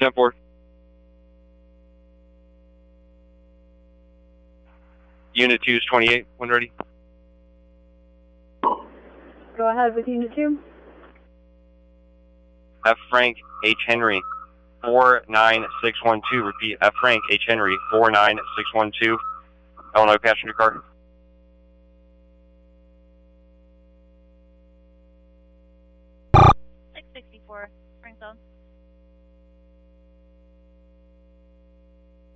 10-4. Unit 2 is 28, when ready. Go ahead with Unit 2. F. Frank H. Henry, 49612. Repeat, F. Frank H. Henry, 49612. Illinois passenger car. Six 64, Springfield.